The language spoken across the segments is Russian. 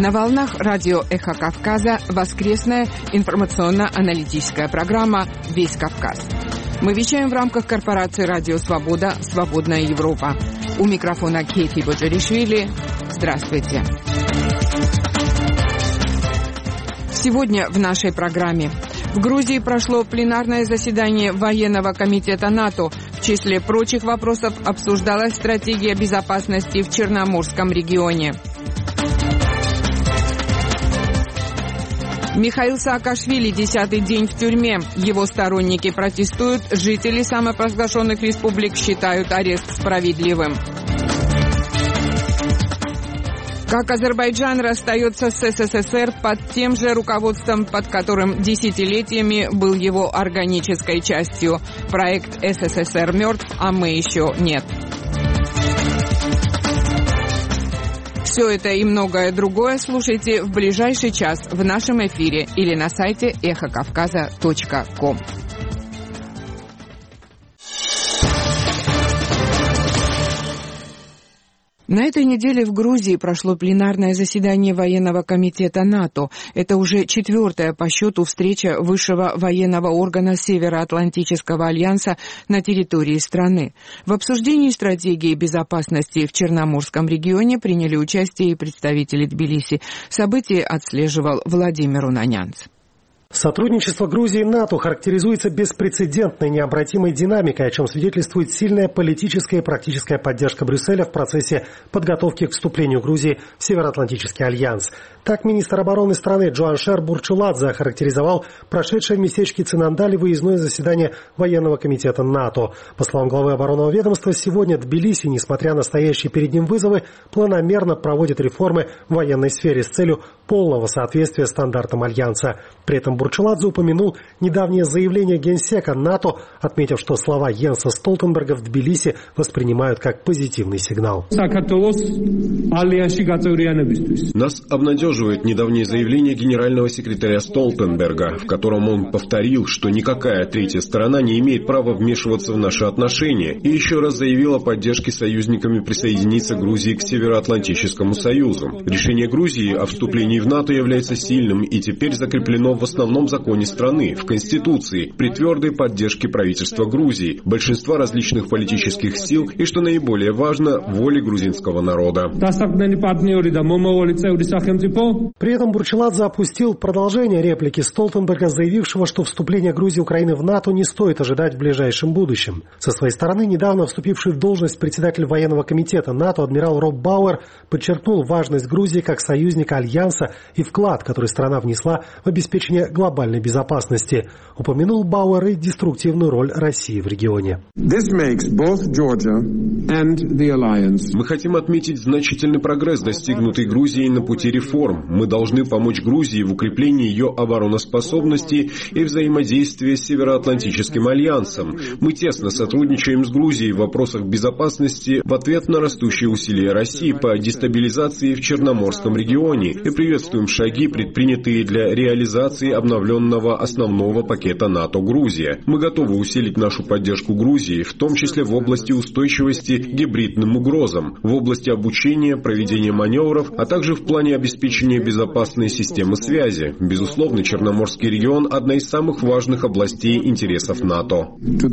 На волнах радио «Эхо Кавказа» воскресная информационно-аналитическая программа «Весь Кавказ». Мы вещаем в рамках корпорации «Радио Свобода. Свободная Европа». У микрофона Кейти Боджаришвили. Здравствуйте. Сегодня в нашей программе. В Грузии прошло пленарное заседание военного комитета НАТО. В числе прочих вопросов обсуждалась стратегия безопасности в Черноморском регионе. Михаил Саакашвили 10-й день в тюрьме. Его сторонники протестуют, жители самопровозглашенных республик считают арест справедливым. Как Азербайджан расстается с СССР под тем же руководством, под которым десятилетиями был его органической частью. Проект «СССР мертв, а мы еще нет». Все это и многое другое слушайте в ближайший час в нашем эфире или на сайте эхокавказа.ком. На этой неделе в Грузии прошло пленарное заседание военного комитета НАТО. Это уже 4-я по счету встреча высшего военного органа Североатлантического альянса на территории страны. В обсуждении стратегии безопасности в Черноморском регионе приняли участие и представители Тбилиси. Событие отслеживал Владимир Унанянц. Сотрудничество Грузии и НАТО характеризуется беспрецедентной необратимой динамикой, о чем свидетельствует сильная политическая и практическая поддержка Брюсселя в процессе подготовки к вступлению Грузии в Североатлантический альянс. Так министр обороны страны Джоаншер Бурчуладзе охарактеризовал прошедшее в местечке Цинандали выездное заседание военного комитета НАТО. По словам главы оборонного ведомства, сегодня Тбилиси, несмотря на стоящие перед ним вызовы, планомерно проводит реформы в военной сфере с целью полного соответствия стандартам альянса. При этом Бурчуладзе упомянул недавнее заявление генсека НАТО, отметив, что слова Йенса Столтенберга в Тбилиси воспринимают как позитивный сигнал. Нас обнадеживает недавнее заявление генерального секретаря Столтенберга, в котором он повторил, что никакая третья сторона не имеет права вмешиваться в наши отношения, и еще раз заявил о поддержке союзниками присоединиться Грузии к Североатлантическому союзу. Решение Грузии о вступлении в НАТО является сильным и теперь закреплено в основном законе страны, в Конституции, при твердой поддержке правительства Грузии, большинства различных политических сил и, что наиболее важно, воли грузинского народа. При этом Бурчуладзе опустил продолжение реплики Столтенберга, заявившего, что вступление Грузии и Украины в НАТО не стоит ожидать в ближайшем будущем. Со своей стороны, недавно вступивший в должность председатель военного комитета НАТО адмирал Роб Бауэр подчеркнул важность Грузии как союзника Альянса и вклад, который страна внесла в обеспечение глобальной безопасности. Упомянул Бауэр и деструктивную роль России в регионе. Мы хотим отметить значительный прогресс, достигнутый Грузией на пути реформ. Мы должны помочь Грузии в укреплении ее обороноспособности и взаимодействия с Североатлантическим альянсом. Мы тесно сотрудничаем с Грузией в вопросах безопасности в ответ на растущие усилия России по дестабилизации в Черноморском регионе и приветствуем шаги, предпринятые для реализации обновленного основного пакета НАТО «Грузия». Мы готовы усилить нашу поддержку Грузии, в том числе в области устойчивости к гибридным угрозам, в области обучения, проведения маневров, а также в плане обеспечения безопасной системы связи. Безусловно, Черноморский регион – одна из самых важных областей интересов НАТО.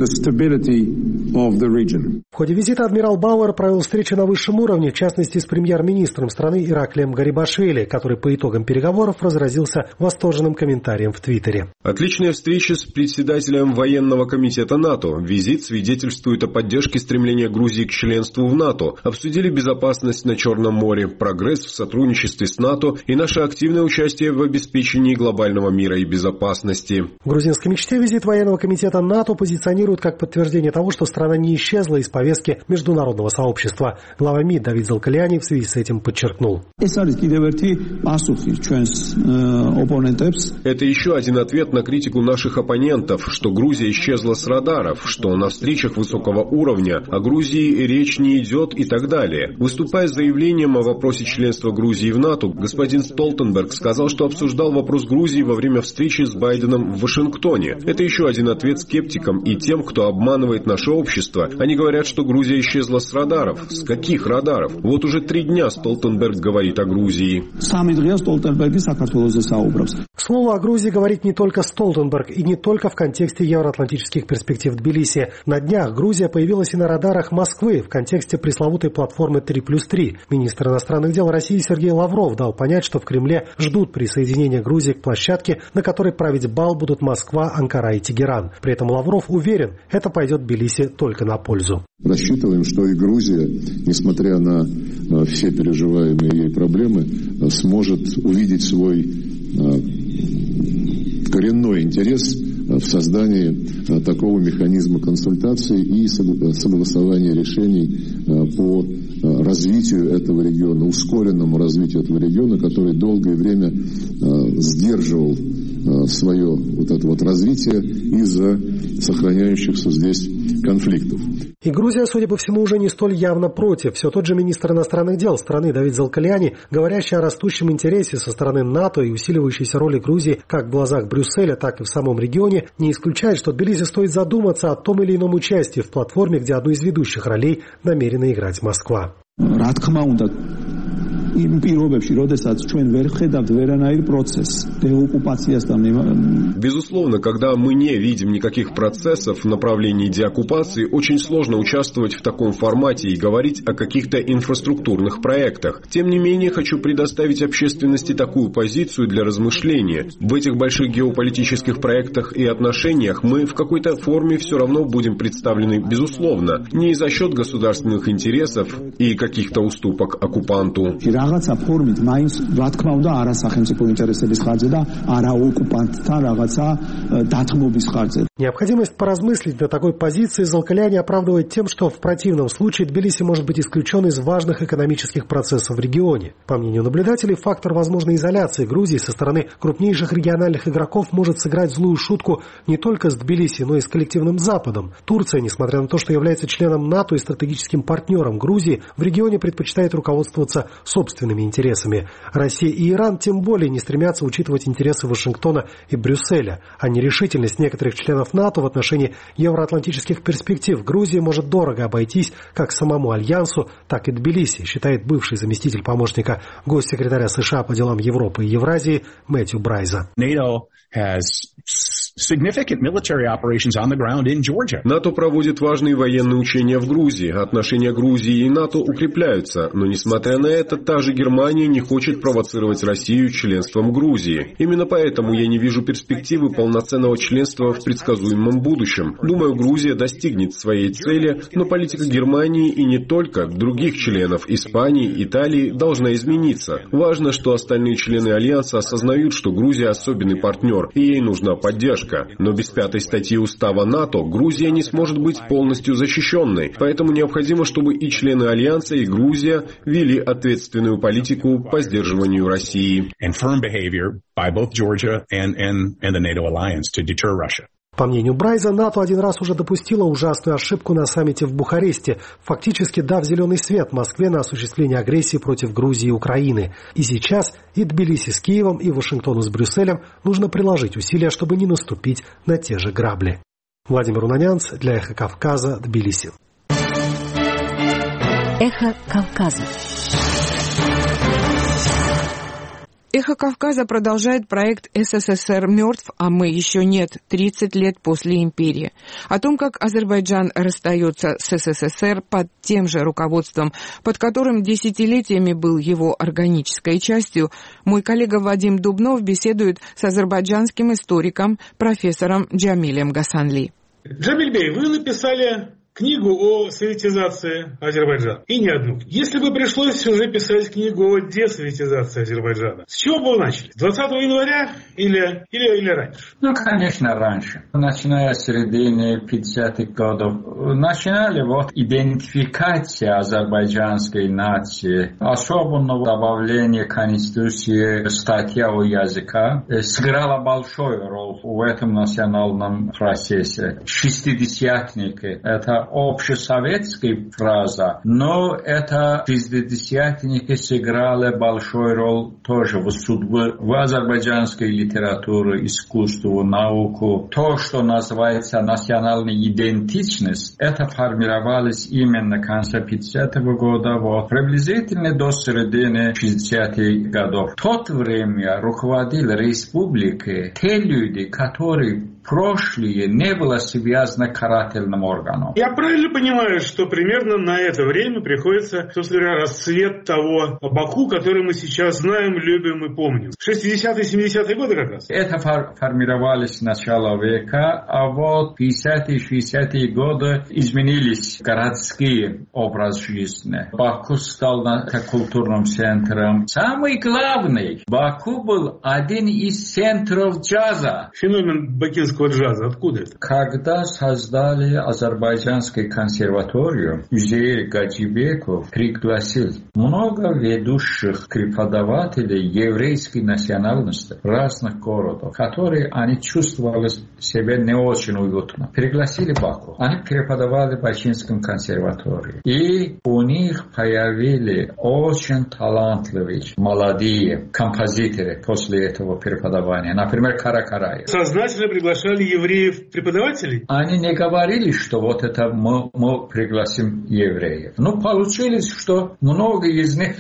В ходе визита адмирал Бауэр провел встречу на высшем уровне, в частности с премьер-министром страны Ираклием Гарибашвили, который по итогам переговоров разразился восторженным комментарием в Твиттере. Отличная встреча с председателем военного комитета НАТО. Визит свидетельствует о поддержке стремления Грузии к членству в НАТО. Обсудили безопасность на Черном море, прогресс в сотрудничестве с НАТО и наше активное участие в обеспечении глобального мира и безопасности. В грузинской мечте визит военного комитета НАТО позиционируют как подтверждение того, что страна не исчезла из повестки международного сообщества. Глава МИД Давид Залкаляни в связи с этим подчеркнул. Это еще один ответ на критику наших оппонентов, что Грузия исчезла с радаров, что на встречах высокого уровня о Грузии речь не идет и так далее. Выступая с заявлением о вопросе членства Грузии в НАТО, господин Столтенберг сказал, что обсуждал вопрос Грузии во время встречи с Байденом в Вашингтоне. Это еще один ответ скептикам и тем, кто обманывает наше общество, общества. Они говорят, что Грузия исчезла с радаров. С каких радаров? Вот уже 3 дня Столтенберг говорит о Грузии. К слову, о Грузии говорит не только Столтенберг и не только в контексте евроатлантических перспектив Тбилиси. На днях Грузия появилась и на радарах Москвы в контексте пресловутой платформы 3+3. Министр иностранных дел России Сергей Лавров дал понять, что в Кремле ждут присоединения Грузии к площадке, на которой править бал будут Москва, Анкара и Тегеран. При этом Лавров уверен, это пойдет Тбилиси только на пользу. Рассчитываем, что и Грузия, несмотря на все переживаемые ей проблемы, сможет увидеть свой коренной интерес в создании такого механизма консультаций и согласования решений по развитию этого региона, ускоренному развитию этого региона, который долгое время сдерживал свое развитие из-за сохраняющихся здесь конфликтов. И Грузия, судя по всему, уже не столь явно против. Все тот же министр иностранных дел страны Давид Залкаляни, говорящий о растущем интересе со стороны НАТО и усиливающейся роли Грузии как в глазах Брюсселя, так и в самом регионе, не исключает, что Тбилиси стоит задуматься о том или ином участии в платформе, где одну из ведущих ролей намерена играть Москва. Безусловно, когда мы не видим никаких процессов в направлении деоккупации, очень сложно участвовать в таком формате и говорить о каких-то инфраструктурных проектах. Тем не менее, хочу предоставить общественности такую позицию для размышления. В этих больших геополитических проектах и отношениях мы в какой-то форме все равно будем представлены, безусловно, не за счет государственных интересов и каких-то уступок оккупанту. Необходимость поразмыслить на такой позиции Залкаляни оправдывает тем, что в противном случае Тбилиси может быть исключен из важных экономических процессов в регионе. По мнению наблюдателей, фактор возможной изоляции Грузии со стороны крупнейших региональных игроков может сыграть злую шутку не только с Тбилиси, но и с коллективным Западом. Турция, несмотря на то, что является членом НАТО и стратегическим партнером Грузии, в регионе предпочитает руководствоваться собственными интересами. Россия и Иран тем более не стремятся учитывать интересы Вашингтона и Брюсселя, а нерешительность некоторых членов НАТО в отношении евроатлантических перспектив Грузии может дорого обойтись как самому Альянсу, так и Тбилиси, считает бывший заместитель помощника госсекретаря США по делам Европы и Евразии Мэтью Брайза. НАТО проводит важные военные учения в Грузии. Отношения Грузии и НАТО укрепляются, но несмотря на это, та же Германия не хочет провоцировать Россию членством Грузии. Именно поэтому я не вижу перспективы полноценного членства в предсказуемом будущем. Думаю, Грузия достигнет своей цели, но политика Германии и не только других членов Испании, Италии должна измениться. Важно, что остальные члены Альянса осознают, что Грузия особенный партнер, и ей нужна поддержка. Но без 5 статьи Устава НАТО Грузия не сможет быть полностью защищенной. Поэтому необходимо, чтобы и члены Альянса, и Грузия вели ответственную политику по сдерживанию России. По мнению Брайза, НАТО один раз уже допустила ужасную ошибку на саммите в Бухаресте, фактически дав зеленый свет Москве на осуществление агрессии против Грузии и Украины. И сейчас и Тбилиси с Киевом, и Вашингтону с Брюсселем нужно приложить усилия, чтобы не наступить на те же грабли. Владимир Унанянц для «Эхо Кавказа», Тбилиси. «Эхо Кавказа». «Эхо Кавказа» продолжает проект «СССР мертв, а мы еще нет. 30 лет после империи». О том, как Азербайджан расстается с СССР под тем же руководством, под которым десятилетиями был его органической частью, мой коллега Вадим Дубнов беседует с азербайджанским историком, профессором Джамилем Гасанли. Джамиль Бей, вы написали книгу о советизации Азербайджана. И не одну. Если бы пришлось уже писать книгу о десоветизации Азербайджана, с чего бы вы начали? С 20 января или раньше? Конечно, раньше. Начиная с середины 50-х годов. Начинали идентификация азербайджанской нации. Особенно добавление Конституции, статья о языка сыграла большую роль в этом национальном процессе. Шестидесятники — это общесоветская фраза, но это шестидесятники сыграли большую роль тоже в судьбе в азербайджанской литературе, искусству, науку. То, что называется национальная идентичность, это формировалось именно в конце 50-го года, приблизительно до середины 60-х годов. В то время руководили республикой те люди, которые прошлое не было связано карательным органом. Я правильно понимаю, что примерно на это время приходится, собственно говоря, расцвет того Баку, который мы сейчас знаем, любим и помним. 60-е, 70-е годы как раз? Это формировались с начала века, а вот 50-е, 60-е годы изменились городские образ жизни. Баку стал культурным центром. Самый главный, Баку был один из центров джаза. Феномен бакинского джаза. Откуда это? Когда создали Азербайджанскую консерваторию, Üzeyir Gacibekov пригласил много ведущих преподавателей еврейской национальности разных городов, которые они чувствовали себя не очень уютно. Пригласили в Баку. Они преподавали в Бакинском консерватории. И у них появились очень талантливые молодые композиторы после этого преподавания. Например, Каракараев. Сознательно приглашали евреев-преподавателей? Они не говорили, что вот это мы пригласим евреев. Но получилось, что много из них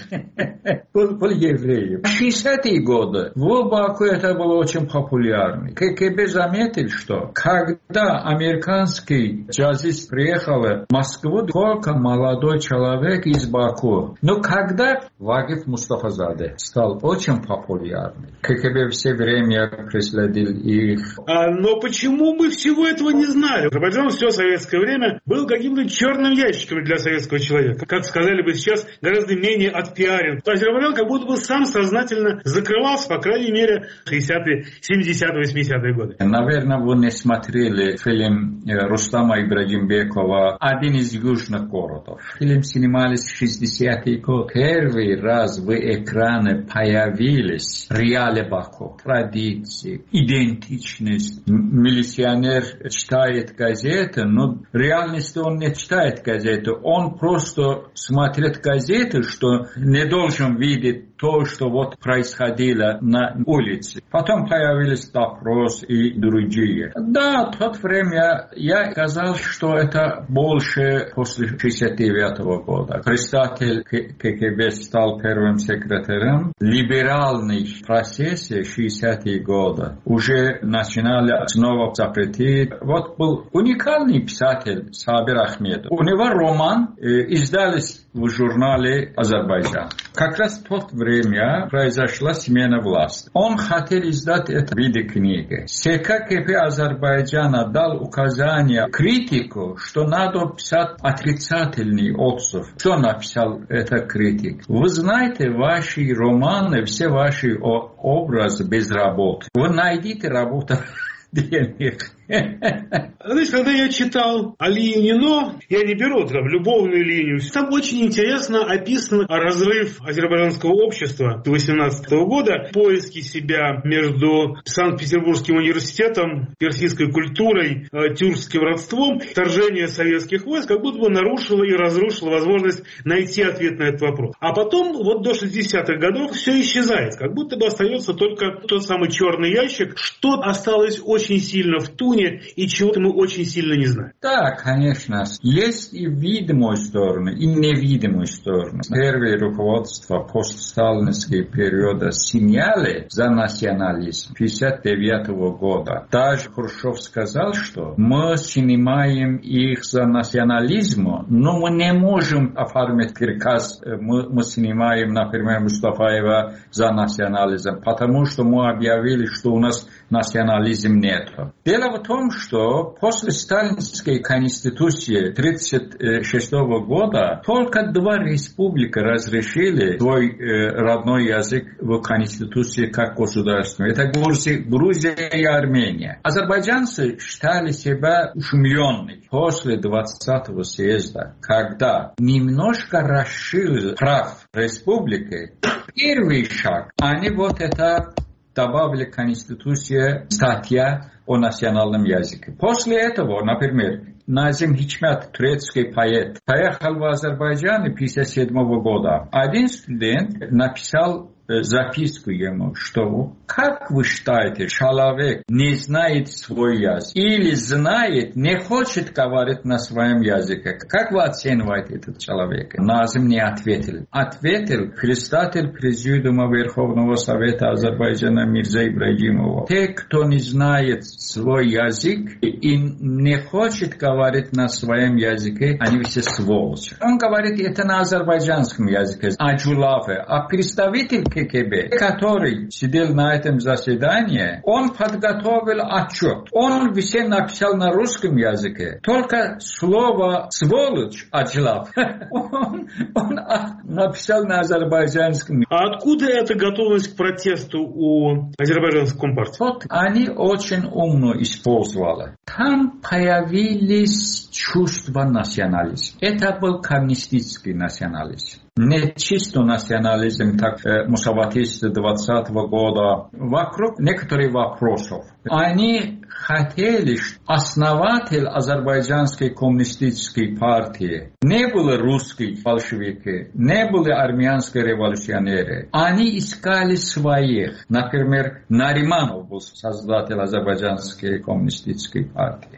были евреи. В 60-е годы в Баку это было очень популярно. КГБ заметил, что когда американский джазист приехал в Москву, только молодой человек из Баку. Но когда Вагиф Мустафазаде стал очень популярным, КГБ все время преследовал их. Но почему мы всего этого не знали? Азербайджан все советское время был каким-то черным ящиком для советского человека. Как сказали бы сейчас, гораздо менее отпиарен. Азербайджан как будто бы сам сознательно закрывался, по крайней мере, 60-е, 70-е, 80-е годы. Наверное, вы не смотрели фильм Рустама Ибрагимбекова «Один из южных городов». Фильм снимались в 60-е годы. Первый раз в экране появились реалии Баку, традиции, идентичность. Милиционер читает газеты, но в реальности он не читает газеты. Он просто смотрит газеты, что не должен видеть то, что вот происходило на улице. Потом появились допрос и другие. Да, в то время я сказал, что это больше после 1969 года. Председатель КГБ стал первым секретарем. Либеральный процесс 60-е годы уже начинали снова запретить. Вот был уникальный писатель Сабир Ахмедов. У него роман издались в журнале «Азербайджан». Как раз в то время произошла смена власти. Он хотел издать это в виде книги. СККП Азербайджана дал указание критику, что надо писать отрицательный отзыв. Что написал этот критик? Вы знаете, ваши романы, все ваши образы без работы. Вы найдите работу денег. Знаете, когда я читал Алию Нино, я не беру там любовную линию, там очень интересно описан разрыв азербайджанского общества 18 года, поиски себя между Санкт-Петербургским университетом, персидской культурой, тюркским родством, вторжение советских войск как будто бы нарушило и разрушило возможность найти ответ на этот вопрос. А потом, вот до 60-х годов все исчезает, как будто бы остается только тот самый черный ящик, что осталось очень сильно в туне и чего-то мы очень сильно не знаем. Да, конечно. Есть и видимые стороны, и невидимые стороны. Первое руководство постсталинского периода сняли за национализм 1959 года. Даже Хрущев сказал, что мы снимаем их за национализм, но мы не можем оформить приказ, мы снимаем, например, Мустафаева за национализм, потому что мы объявили, что у нас национализм нет. Дело в том, что после сталинской конституции 1936 года только 2 республики разрешили свой родной язык в конституции как государственный. Это Грузия и Армения. Азербайджанцы считали себя ушумленными после 20-го съезда, когда немножко расширили прав республики. Первый шаг, они вот это добавили в Конституцию статья о национальном языке. После этого, например, Назим Хичмят, турецкий поэт, поехал в Азербайджан 1957 года. Один студент написал записку ему, что как вы считаете, человек не знает свой язык или знает, не хочет говорить на своем языке? Как вы оцениваете этот человек? Назим не ответил. Ответил председатель Президиума Верховного Совета Азербайджана Мирза Ибрагимова. Те, кто не знает свой язык и не хочет говорить на своем языке, они все сволочи. Он говорит это на азербайджанском языке, аджулафе. А представитель КГБ, который сидел на этом заседании, он подготовил отчет. Он все написал на русском языке. Только слово «сволочь» аджлав он написал на азербайджанском. А откуда эта готовность к протесту у азербайджанской компартии? Вот они очень умно использовали. Там появились чувства национализма. Это был коммунистический национализм. Не чисто национализм, так мусаватисты 20-го года. Вокруг некоторых вопросов. Они хотели, что основатель азербайджанской коммунистической партии не были русские большевики, не были армянские революционеры. Они искали своих. Например, Нариманов был создатель азербайджанской коммунистической партии.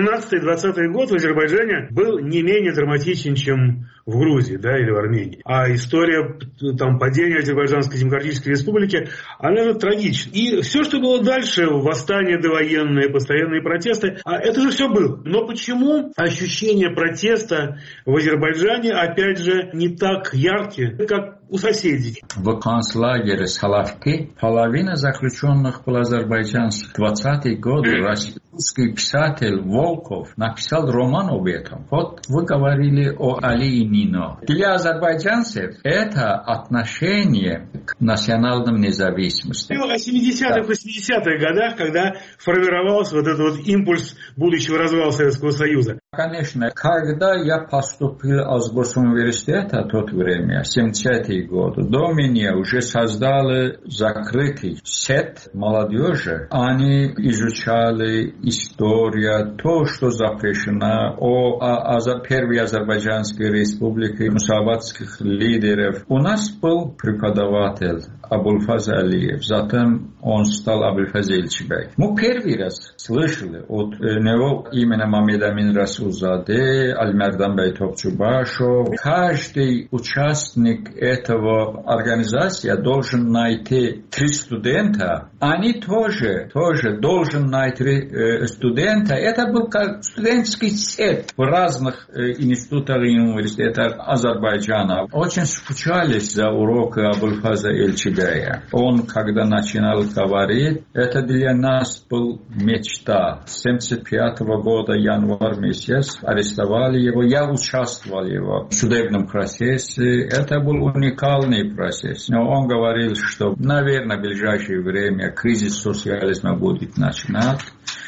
18-20 год в Азербайджане был не менее драматичен, чем в Грузии, да, или в Армении. А история там, падения Азербайджанской Демократической Республики, она трагична. И все, что было дальше, восстания довоенные, постоянные протесты, это же все было. Но почему ощущения протеста в Азербайджане, опять же, не так яркие, как у соседей? В концлагере Салавки половина заключенных был азербайджанцев. В 20-е годы российский писатель Волков написал роман об этом. Вот вы говорили о Али и Нино. Для азербайджанцев это отношение к национальной независимости. О 70-х, 80-х годах, когда формировался вот этот вот импульс будущего развала Советского Союза. Конечно, когда я поступил в Азбургский университет в то время, 70-е годы, до меня уже создали закрытый сет молодежи. Они изучали историю, то, что запрещено, о первой Азербайджанской республике, мусаватских лидеров. У нас был преподаватель Абульфаз Алиев, затем он стал Абульфаз Эльчибек. Мы первый раз слышали от него именно Мамед Амин Расулзаде, Альмердан Бейтовчубашев. Каждый участник этого организации должен найти 3 студента. Они тоже должен найти студента. Это был как студенческий сет в разных институтах и университетах Азербайджана. Очень скучались за уроки Абульфаза Эльчибека. Он, когда начинал говорить, это для нас был мечта. С 1975 года, январь месяц, арестовали его. Я участвовал в его судебном процессе. Это был уникальный процесс. Но он говорил, что, наверное, в ближайшее время кризис социализма будет начинать.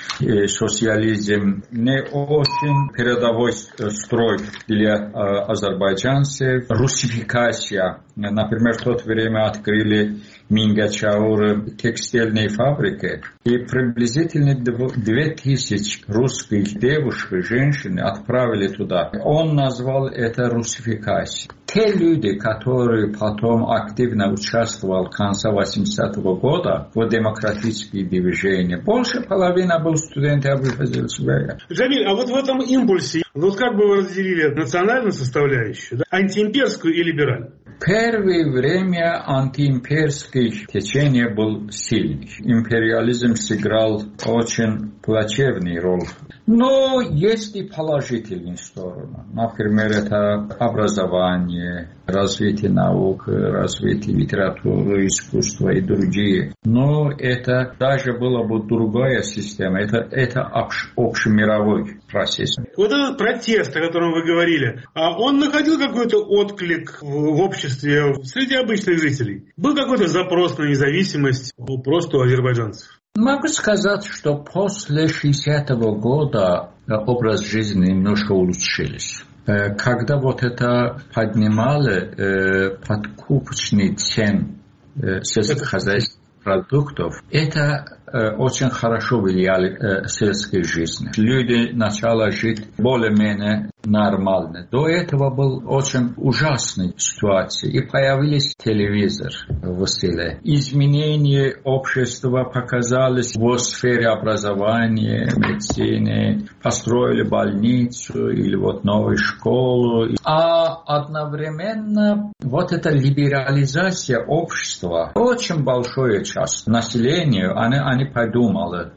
Социализм не очень передовой строй для азербайджанцев. Русификация. Например, в то время открыли Мингачаур текстильные фабрики. И приблизительно 2000 русских девушек и женщин отправили туда. Он назвал это русификацией. Те люди, которые потом активно участвовали в конце 80-го года в демократические движения, больше половины был студенты Абульфаза Эльчибека. Джамиль, а вот в этом импульсе, вот как бы вы разделили национальную составляющую, да, антиимперскую и либеральную? Первое время антиимперское течение был сильный. Империализм сыграл очень плачевную роль. Но есть и положительные стороны. Например, это образование, развитие наук, развитие литературы, искусства и другие. Но это даже была бы другая система. Это общемировой процесс. Вот этот протест, о котором вы говорили, он находил какой-то отклик в обществе среди обычных жителей? Был какой-то запрос на независимость просто у азербайджанцев? Могу сказать, что после 60-го года образ жизни немножко улучшился. Когда вот это поднимали подкупочные цены сельскохозяйственных продуктов, это очень хорошо влияли сельской жизни. Люди начали жить более-менее нормально. До этого была очень ужасная ситуация. И появился телевизор в селе. Изменения общества показались в сфере образования, медицины. Построили больницу или вот новую школу. А одновременно вот эта либерализация общества, очень большая часть населения, они подумали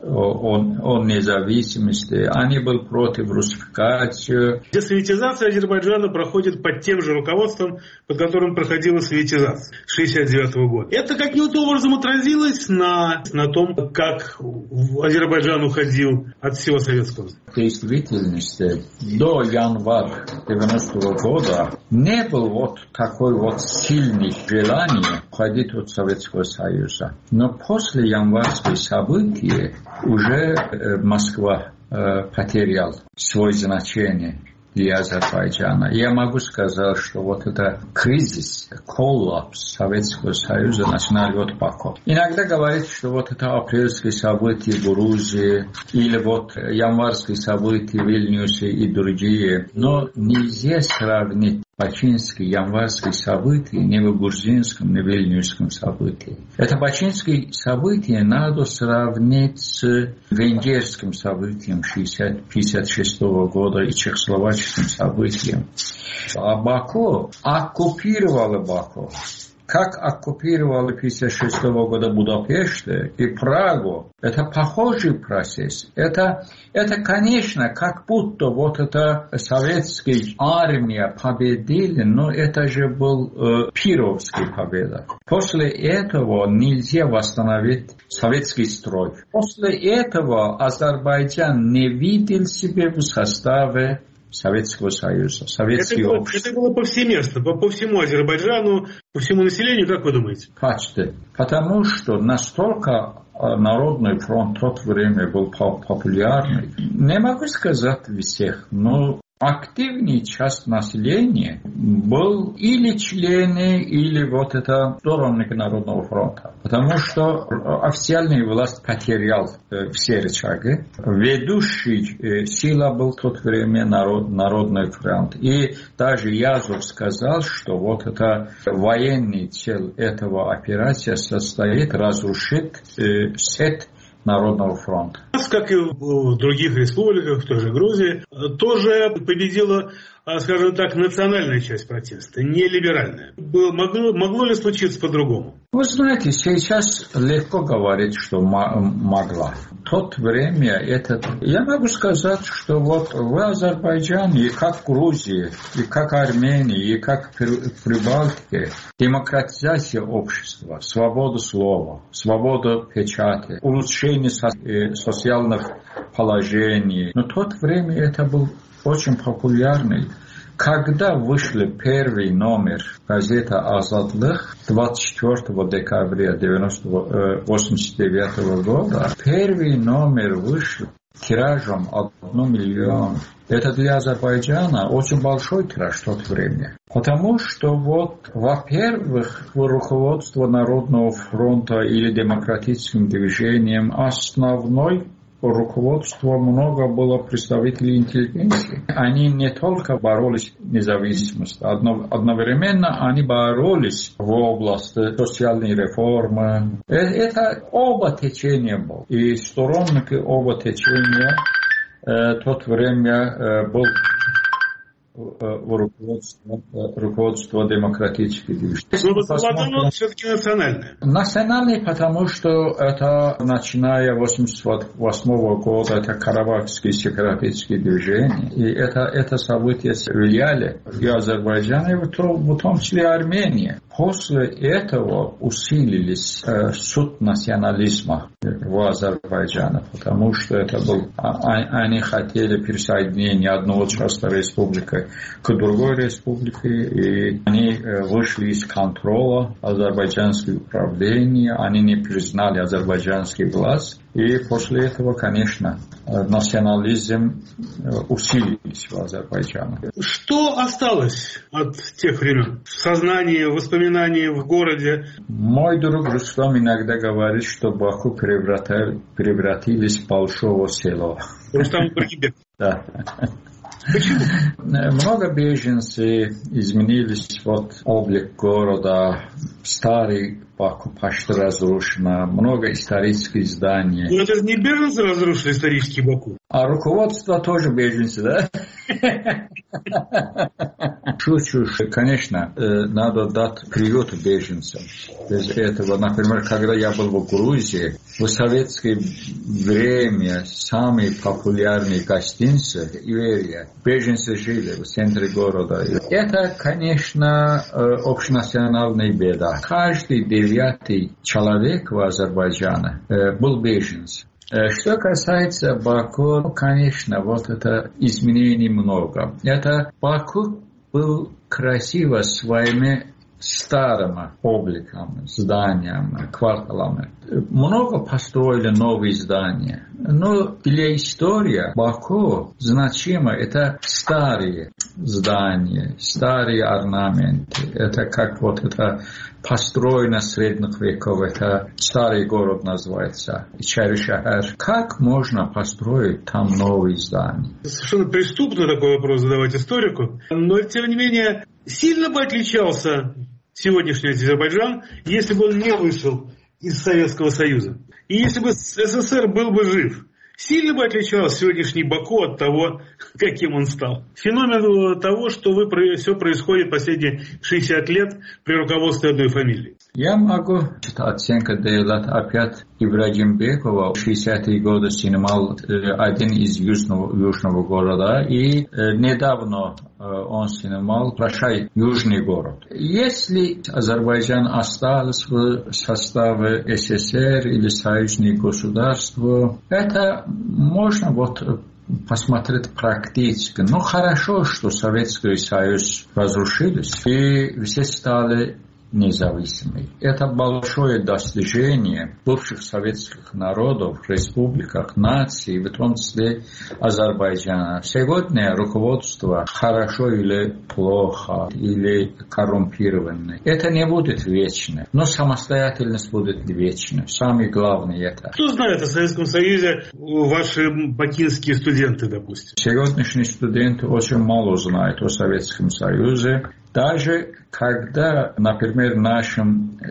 о независимости, они были против русификации. Десоветизация Азербайджана проходит под тем же руководством, под которым проходила советизация 1969 года. Это каким-то образом отразилось на том, как Азербайджан уходил от всего советского. В действительности до января 90-го года не было вот такой вот сильных желаний уходить от Советского Союза. Но после январских событий уже Москва потерял свое значение для Азербайджана. Я могу сказать, что вот это кризис, коллапс Советского Союза начинали от Баку. Иногда говорят, что вот это апрельские события в Грузии или вот январские события в Вильнюсе и другие. Но нельзя сравнить бачинские январские события не в грузинском, не в вильнюсском событии. Это бачинские события надо сравнить с венгерским событием 1956 года и чехословацким событием. А Баку оккупировали Баку. Как оккупировали 1956 года Будапешт и Прагу, это похожий процесс. Это, конечно, как будто вот эта советская армия победила, но это же был пировская победа. После этого нельзя восстановить советский строй. После этого Азербайджан не видел себя в составе Советского Союза, советское общество. Это было повсеместно, по всему Азербайджану, по всему населению, как вы думаете? Почти. Потому что настолько Народный фронт в то время был популярный. Не могу сказать всех, но активная часть населения был или члены, или вот это сторонники Народного фронта. Потому что официальная власть потерял все рычаги. Ведущей сила был в то время Народный фронт. И даже Язов сказал, что вот это военный цель этого операции состоит разрушить сеть Народного фронта. Как и в других республиках, в той же Грузии, тоже победила, скажем так, национальная часть протеста, не либеральная. Могло ли случиться по-другому? Вы знаете, сейчас легко говорить, что могла. В то время я могу сказать, что вот в Азербайджане, и как в Грузии, и как в Армении, и как в Прибалтике, демократизация общества, свобода слова, свобода печати, улучшение социальных положений. Но в то время это был очень популярный. Когда вышли первый номер газеты «Азадлык» 24 декабря 1989 года, первый номер вышел тиражом 1 миллион. Это для Азербайджана очень большой тираж в то время. Потому что, вот, во-первых, руководство Народного фронта или демократическим движением основной руководство много было представителей интеллигенции. Они не только боролись за независимость, одновременно они боролись в области социальной реформы. Это оба течения были. И сторонники оба течения в то время был руководство демократических движений. Но возможно, все-таки национальное. Национальный, потому что это, начиная с 1988 года, это карабахские сепаратистские движения. И это события влияли и Азербайджан, и в том числе Армения. После этого усилились суд национализма в Азербайджане, потому что это был, они хотели присоединения одного части республики к другой республике, и они вышли из контроля азербайджанского управления, они не признали азербайджанский власть, и после этого, конечно, национализм усилился в Азербайджане. Что осталось от тех времен? В сознании, в воспоминании, в городе? Мой друг Рустам иногда говорит, что Баку превратились в большого села. Рустам Ибрагимбеков. Да. Почему? Много беженцев изменились, облик города, старый Баку почти разрушено, много исторических зданий. Но это не беженцы разрушили исторический Баку? А руководство тоже беженцы, да? Шучу, конечно, надо дать приют беженцам. Без этого, например, когда я был в Грузии, в советское время самые популярные гостиницы Иверия, беженцы жили в центре города. Это, конечно, общенациональная беда. Каждый 9-й человек в Азербайджане был беженцем. Что касается Баку, конечно, это изменений много. Это Баку был красиво своими старыми обликами, зданиями, кварталами. Много построили новые здания. Но для истории Баку значимо это старые здания, старые орнаменты. Это как это построено в средних веков, это старый город называется, Чаришахар. Как можно построить там новые здания? Совершенно преступно такой вопрос задавать историку, но тем не менее сильно бы отличался сегодняшний Азербайджан, если бы он не вышел из Советского Союза. И если бы СССР был бы жив, сильно бы отличался сегодняшний Баку от того, каким он стал. Феномен того, что все происходит последние 60 лет при руководстве одной фамилии. Я могу оценку делать опять Ибрагимбекова. В 60-е годы снимал один из южного города, и недавно он снимал «Прощай, южный город». Если Азербайджан остался в составе СССР или союзных государств, это можно посмотреть практически. Но хорошо, что Советский Союз разрушился, и все стали независимыми. Это большое достижение бывших советских народов, республиках, наций, в том числе Азербайджана. Сегодня руководство хорошо или плохо, или коррумпированное. Это не будет вечно, но самостоятельность будет вечной. Самое главное это. Кто знает о Советском Союзе, ваши бакинские студенты, допустим? Сегодняшние студенты очень мало знают о Советском Союзе. Даже когда, например, в наших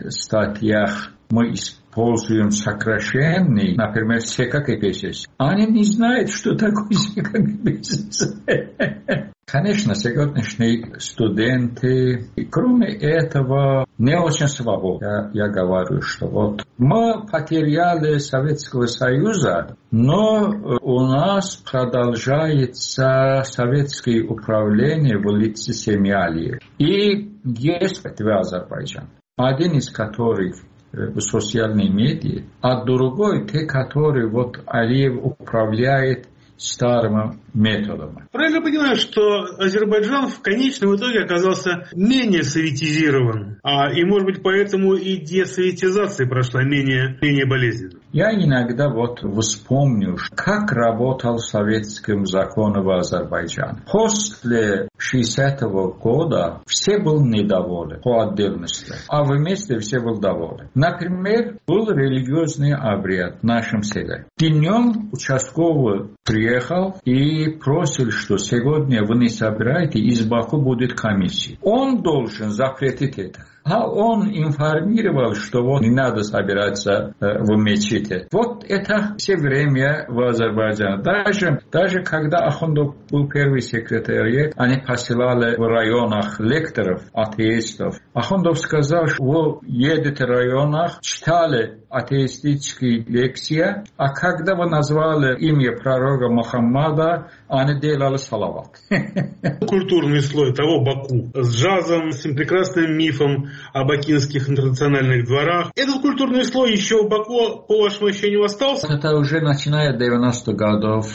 статьях мы используем сокращенные, например, СККПСС, они не знают, что такое СККПСС. Конечно, сегодняшние студенты, кроме этого, не очень свободны. Я говорю, что мы потеряли Советского Союза, но у нас продолжается советское управление в лице семьи Алиева. И есть в Азербайджане, один из которых в социальные медиа, а другой, те, которые Алиев управляет старыми методами. Правильно понимаю, что Азербайджан в конечном итоге оказался менее советизирован, и, может быть, поэтому и десоветизация прошла менее болезненно? Я иногда вспомню, как работал советский закон в Азербайджане. После 60-го года все были недовольны по отдельности, а вместе все были довольны. Например, был религиозный обряд в нашем селе. Днем участковый приехал и просил, что сегодня вы не собираете, из Баку будет комиссия. Он должен запретить это. А он информировал, что не надо собираться в мечети. Это все время в Азербайджане. Даже когда Ахундов был первый секретарь, они посылали в районах лекторов, атеистов. Ахундов сказал, что вы едете в районах, читали атеистические лекции, а когда вы назвали имя пророка Мухаммада, они делали салават. Культурный слой того Баку с джазом, с тем прекрасным мифом о бакинских интернациональных дворах. Этот культурный слой еще в Баку, по вашему ощущению, остался? Это уже начиная с 90-х годов.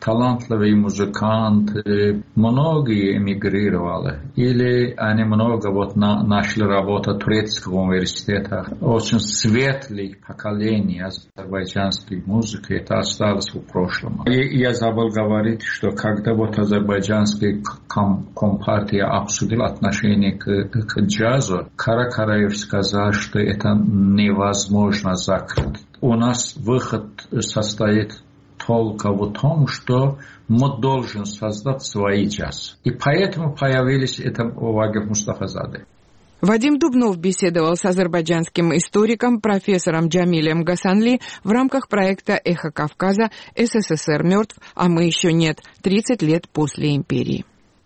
талантливые музыканты, многие эмигрировали. Или они много нашли работу в турецких университетах. Очень светлое поколение азербайджанской музыки, это осталось в прошлом. И я забыл говорить, что когда азербайджанская компартия обсудила отношение к джазу, Каракараев сказал, что это невозможно закрыть. У нас выход состоит только в том, что мы должны создать свой джаз. И поэтому появились это Вагиф Мустафазаде. Вадим Дубнов беседовал с азербайджанским историком профессором Джамилем Гасанли в рамках проекта «Эхо Кавказа. СССР мертв, а мы еще нет. 30 лет после империи».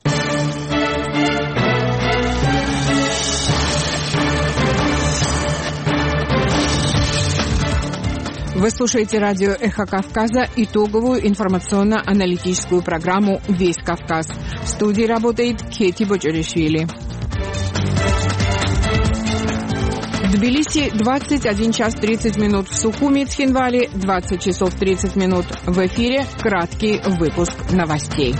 Вы слушаете радио «Эхо Кавказа», итоговую информационно-аналитическую программу «Весь Кавказ». В студии работает Кети Боджоришвили. В Тбилиси 21 час 30 минут, в Сухуми, Цхинвале 20 часов 30 минут. В эфире краткий выпуск новостей.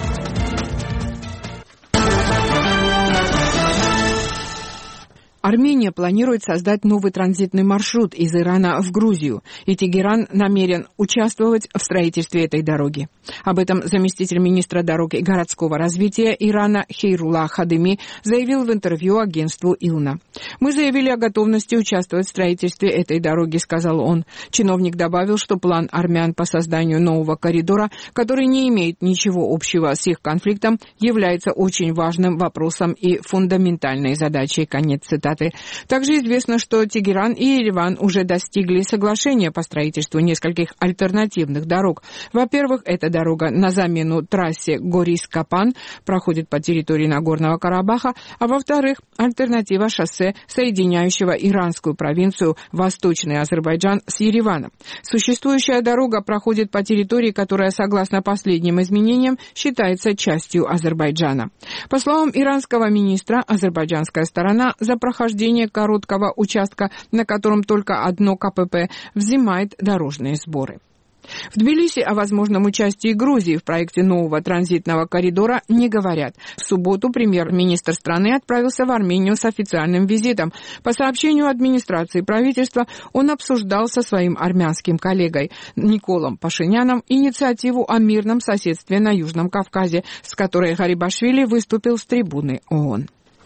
Армения планирует создать новый транзитный маршрут из Ирана в Грузию, и Тегеран намерен участвовать в строительстве этой дороги. Об этом заместитель министра дорог и городского развития Ирана Хейрула Хадеми заявил в интервью агентству ИЛНА. «Мы заявили о готовности участвовать в строительстве этой дороги», — сказал он. Чиновник добавил, что план армян по созданию нового коридора, который не имеет ничего общего с их конфликтом, является очень важным вопросом и фундаментальной задачей. Конец цитаты. Также известно, что Тегеран и Ереван уже достигли соглашения по строительству нескольких альтернативных дорог. Во-первых, эта дорога на замену трассе Горис-Капан проходит по территории Нагорного Карабаха, а во-вторых, альтернатива шоссе, соединяющего иранскую провинцию Восточный Азербайджан с Ереваном. Существующая дорога проходит по территории, которая, согласно последним изменениям, считается частью Азербайджана. По словам иранского министра, азербайджанская сторона за прохождение короткого участка, на котором только одно КПП, взимает дорожные сборы. В Тбилиси о возможном участии Грузии в проекте нового транзитного коридора не говорят. В субботу премьер-министр страны отправился в Армению с официальным визитом. По сообщению администрации правительства, он обсуждал со своим армянским коллегой Николом Пашиняном инициативу о мирном соседстве на Южном Кавказе, с которой Гарибашвили выступил с трибуны ООН.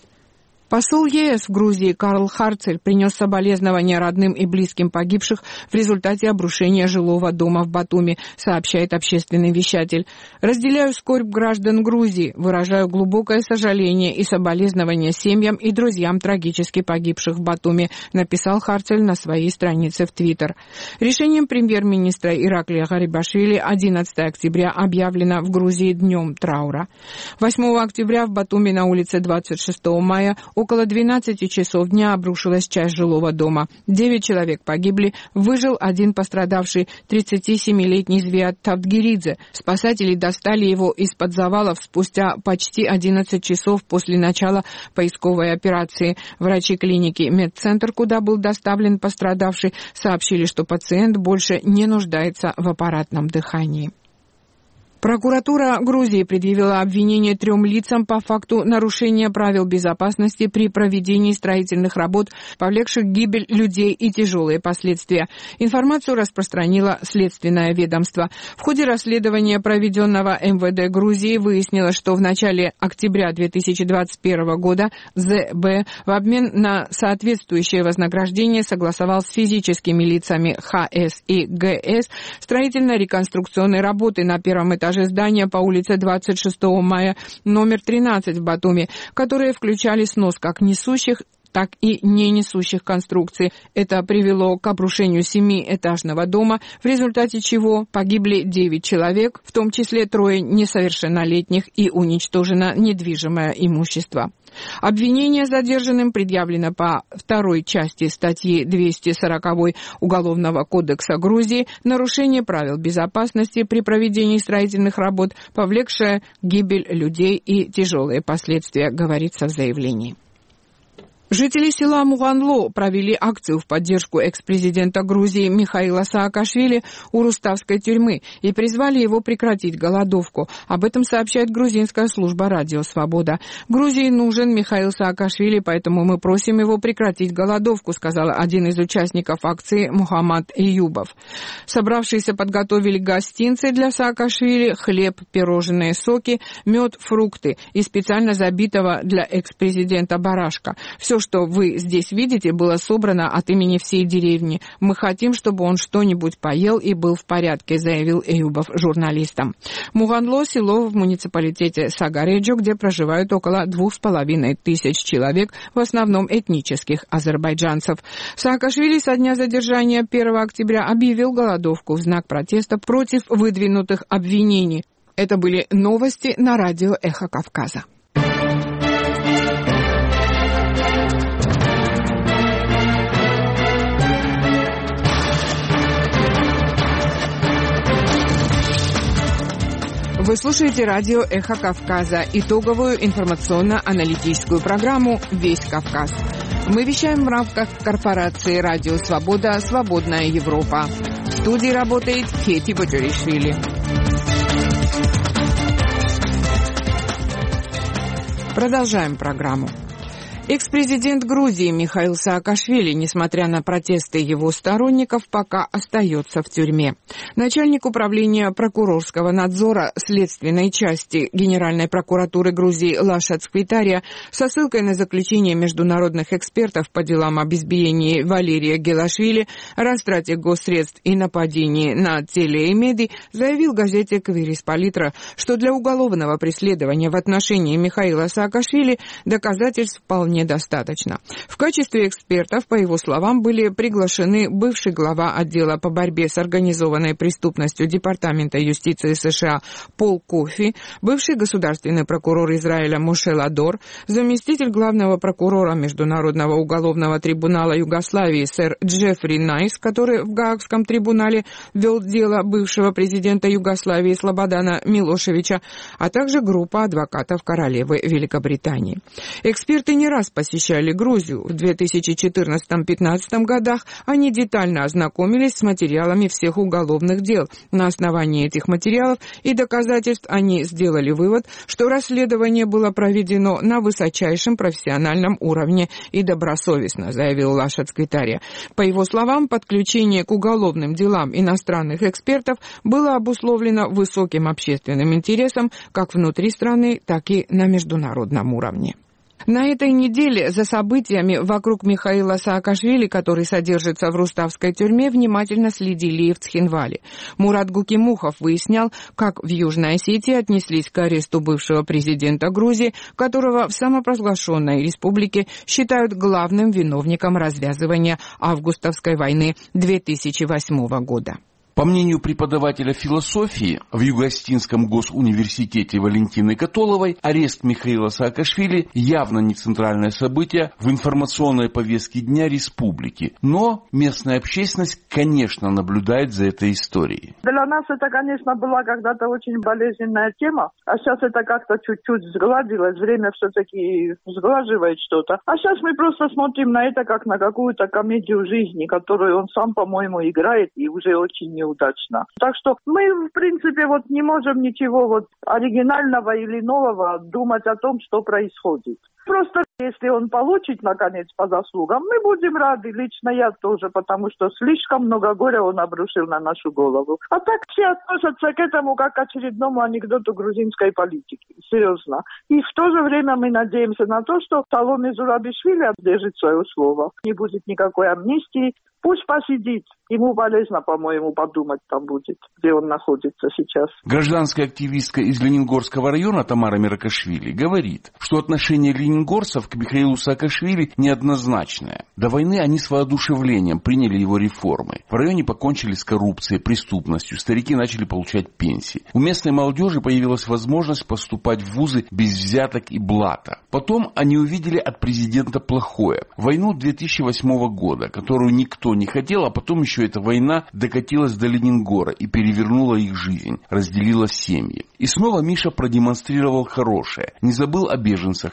Посол ЕС в Грузии Карл Харцель принес соболезнования родным и близким погибших в результате обрушения жилого дома в Батуми, сообщает общественный вещатель. «Разделяю скорбь граждан Грузии, выражаю глубокое сожаление и соболезнования семьям и друзьям трагически погибших в Батуми», написал Харцель на своей странице в Твиттер. Решением премьер-министра Ираклия Гарибашвили 11 октября объявлено в Грузии днем траура. 8 октября в Батуми на улице 26 мая около 12 часов дня обрушилась часть жилого дома. 9 человек погибли, выжил один пострадавший, 37-летний Звиат Тавдгиридзе. Спасатели достали его из-под завалов спустя почти 11 часов после начала поисковой операции. Врачи клиники «Медцентр», куда был доставлен пострадавший, сообщили, что пациент больше не нуждается в аппаратном дыхании. Прокуратура Грузии предъявила обвинение 3 лицам по факту нарушения правил безопасности при проведении строительных работ, повлекших гибель людей и тяжелые последствия. Информацию распространило Следственное ведомство. В ходе расследования, проведенного МВД Грузии, выяснилось, что в начале октября 2021 года ЗБ в обмен на соответствующее вознаграждение согласовал с физическими лицами ХС и ГС строительно-реконструкционные работы на первом этаже здания по улице 26 мая, номер 13 в Батуми, которые включали снос как несущих, так и не несущих конструкций. Это привело к обрушению 7-этажного дома, в результате чего погибли 9 человек, в том числе 3 несовершеннолетних, и уничтожено недвижимое имущество. Обвинение задержанным предъявлено по 2 части статьи 240 Уголовного кодекса Грузии «Нарушение правил безопасности при проведении строительных работ, повлекшее гибель людей и тяжелые последствия», говорится в заявлении. Жители села Муганло провели акцию в поддержку экс-президента Грузии Михаила Саакашвили у Руставской тюрьмы и призвали его прекратить голодовку. Об этом сообщает грузинская служба «Радио Свобода». «Грузии нужен Михаил Саакашвили, поэтому мы просим его прекратить голодовку», сказал один из участников акции Мухаммад Эюбов. Собравшиеся подготовили гостинцы для Саакашвили, хлеб, пирожные, соки, мед, фрукты и специально забитого для экс-президента барашка. Все, что вы здесь видите, было собрано от имени всей деревни. Мы хотим, чтобы он что-нибудь поел и был в порядке, заявил Эюбов журналистам. Муганло – село в муниципалитете Сагареджо, где проживают около 2500 человек, в основном этнических азербайджанцев. Саакашвили со дня задержания 1 октября объявил голодовку в знак протеста против выдвинутых обвинений. Это были новости на радио «Эхо Кавказа». Вы слушаете радио «Эхо Кавказа», итоговую информационно-аналитическую программу «Весь Кавказ». Мы вещаем в рамках корпорации «Радио Свобода. Свободная Европа». В студии работает Хети Батюришвили. Продолжаем программу. Экс-президент Грузии Михаил Саакашвили, несмотря на протесты его сторонников, пока остается в тюрьме. Начальник управления прокурорского надзора следственной части Генеральной прокуратуры Грузии Лаша Цквитария со ссылкой на заключение международных экспертов по делам об избиении Валерия Гелашвили, растрате госсредств и нападении на теле и меди заявил газете «Квирис-Политра», что для уголовного преследования в отношении Михаила Саакашвили доказательств вполне недостаточно. В качестве экспертов, по его словам, были приглашены бывший глава отдела по борьбе с организованной преступностью Департамента юстиции США Пол Кофи, бывший государственный прокурор Израиля Моше Ладор, заместитель главного прокурора Международного уголовного трибунала Югославии сэр Джеффри Найс, который в Гаагском трибунале вел дело бывшего президента Югославии Слободана Милошевича, а также группа адвокатов королевы Великобритании. Эксперты не раз посещали Грузию. В 2014-2015 годах они детально ознакомились с материалами всех уголовных дел. На основании этих материалов и доказательств они сделали вывод, что расследование было проведено на высочайшем профессиональном уровне и добросовестно, заявил Лаша Цквитария. По его словам, подключение к уголовным делам иностранных экспертов было обусловлено высоким общественным интересом как внутри страны, так и на международном уровне. На этой неделе за событиями вокруг Михаила Саакашвили, который содержится в Руставской тюрьме, внимательно следили и в Цхинвале. Мурат Гукимухов выяснял, как в Южной Осетии отнеслись к аресту бывшего президента Грузии, которого в самопровозглашенной республике считают главным виновником развязывания августовской войны 2008 года. По мнению преподавателя философии в Юго-Остинском госуниверситете Валентины Католовой, арест Михаила Саакашвили явно не центральное событие в информационной повестке дня республики. Но местная общественность, конечно, наблюдает за этой историей. Для нас это, конечно, была когда-то очень болезненная тема, а сейчас это как-то чуть-чуть сгладилось. Время все-таки сглаживает что-то. А сейчас мы просто смотрим на это как на какую-то комедию жизни, которую он сам, по-моему, играет и уже очень неудачно. Так что мы, в принципе, не можем ничего оригинального или нового думать о том, что происходит. Просто если он получит, наконец, по заслугам, мы будем рады. Лично я тоже, потому что слишком много горя он обрушил на нашу голову. А так все относятся к этому как к очередному анекдоту грузинской политики. Серьезно. И в то же время мы надеемся на то, что Саломе Зурабишвили держит свое слово. Не будет никакой амнистии. Пусть посидит. Ему полезно, по-моему, подумать там будет, где он находится сейчас. Гражданская активистка из Ленингорского района Тамара Миракашвили говорит, что отношение ленингорцев к Михаилу Саакашвили неоднозначное. До войны они с воодушевлением приняли его реформы. В районе покончили с коррупцией, преступностью, старики начали получать пенсии. У местной молодежи появилась возможность поступать в вузы без взяток и блата. Потом они увидели от президента плохое. Войну 2008 года, которую никто не хотел, а потом еще эта война докатилась до Ленингора и перевернула их жизнь, разделила семьи. И снова Миша продемонстрировал хорошее. Не забыл о беженцах, всех устроил.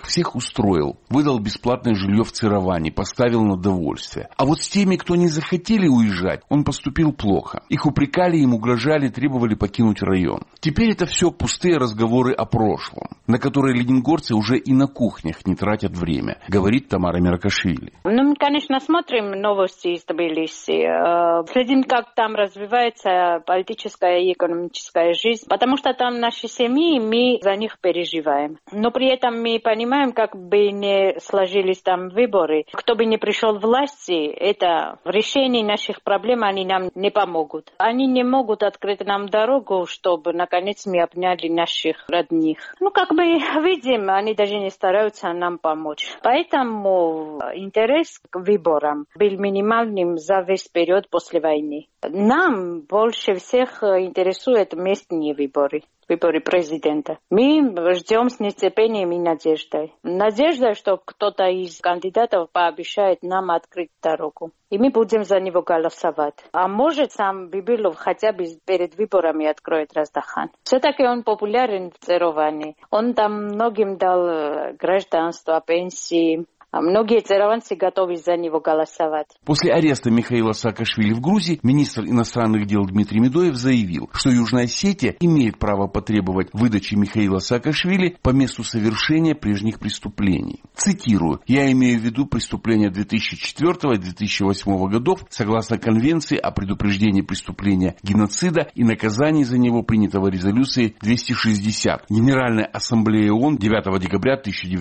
устроил, выдал бесплатное жилье в Цироване, поставил на довольствие. А вот с теми, кто не захотели уезжать, он поступил плохо. Их упрекали, им угрожали, требовали покинуть район. Теперь это все пустые разговоры о прошлом, на которые ленингорцы уже и на кухнях не тратят время, говорит Тамара Меракашвили. Мы, конечно, смотрим новости из Тбилиси, следим, как там развивается политическая и экономическая жизнь, потому что там наши семьи, мы за них переживаем. Но при этом мы понимаем, как бы не сложились там выборы, кто бы не пришел в власти, это в решении наших проблем они нам не помогут. Они не могут открыть нам дорогу, чтобы наконец мы обняли наших родных. Как бы видим, они даже не стараются нам помочь. Поэтому интерес к выборам был минимальным за весь период после войны. Нам больше всех интересуют местные выборы президента. Мы ждем с нетерпением и надеждой. Надежда, что кто-то из кандидатов пообещает нам открыть дорогу. И мы будем за него голосовать. А может, сам Бибилов хотя бы перед выборами откроет Раздахан. Все-таки он популярен в Цироване. Он там многим дал гражданство, пенсии. А многие церованцы готовы за него голосовать. После ареста Михаила Саакашвили в Грузии министр иностранных дел Дмитрий Медоев заявил, что Южная Осетия имеет право потребовать выдачи Михаила Саакашвили по месту совершения прежних преступлений. Цитирую: «Я имею в виду преступления 2004 и 2008 годов согласно Конвенции о предупреждении преступления геноцида и наказании за него, принятого резолюцией 260 Генеральной Ассамблеи ООН 9 декабря